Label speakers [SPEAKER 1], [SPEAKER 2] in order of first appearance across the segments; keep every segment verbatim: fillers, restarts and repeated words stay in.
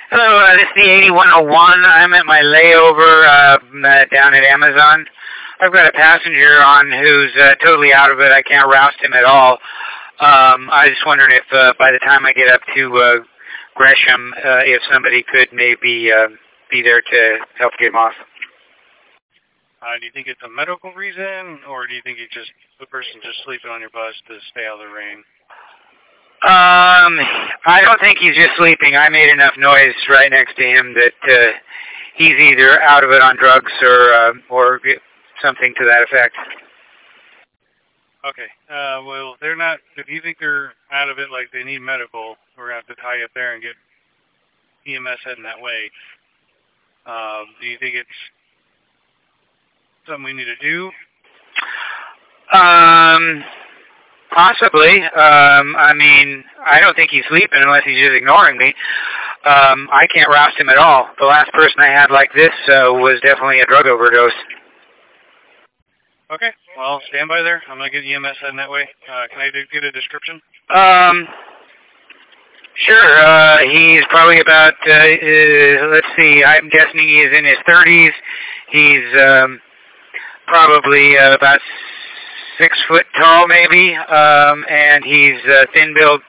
[SPEAKER 1] Hello, uh, this is the eighty-one oh one. I'm at my layover uh, uh, down at Amazon. I've got a passenger on who's uh, totally out of it. I can't roust him at all. Um, I just wondered if uh, by the time I get up to uh, Gresham, uh, if somebody could maybe uh, be there to help get him off.
[SPEAKER 2] Uh, do you think it's a medical reason, or do you think it's just the person just sleeping on your bus to stay out of the rain?
[SPEAKER 1] Um, I don't think he's just sleeping. I made enough noise right next to him that uh, he's either out of it on drugs or uh, or something to that effect.
[SPEAKER 2] Okay. Uh, well, they're not. If you think they're out of it, like they need medical, we're gonna have to tie you up there and get E M S heading that way. Um, do you think it's something we need to do?
[SPEAKER 1] Um, possibly. Um, I mean, I don't think he's sleeping unless he's just ignoring me. Um, I can't roust him at all. The last person I had like this uh, was definitely a drug overdose.
[SPEAKER 2] Okay. Well, stand by there. I'm gonna get E M S heading that way. Uh, can I do, get a description?
[SPEAKER 1] Um, sure. Uh, he's probably about. Uh, uh, let's see. I'm guessing he is in his thirties. He's um, probably uh, about six foot tall, maybe, um, and he's uh, thin build.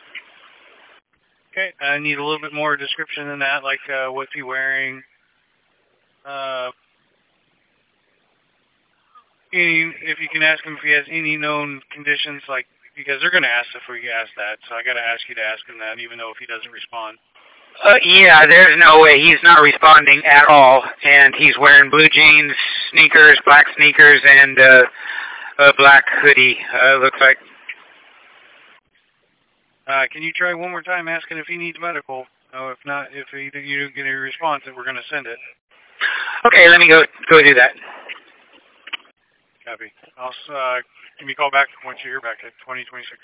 [SPEAKER 2] Okay, I need a little bit more description than that, like uh, what's he wearing? Uh, any, if you can ask him if he has any known conditions, like because they're going to ask if we ask that, so I got to ask you to ask him that, even though if he doesn't respond.
[SPEAKER 1] Uh, yeah, there's no way. He's not responding at all, and he's wearing blue jeans, sneakers, black sneakers, and uh, a black hoodie, uh, looks like.
[SPEAKER 2] Uh, can you try one more time asking if he needs medical? Oh, if not, if he, you don't get a response, then we're going to send it.
[SPEAKER 1] Okay, let me go go do that.
[SPEAKER 2] Copy. I'll uh, give me a call back once you hear back at twenty twenty-six.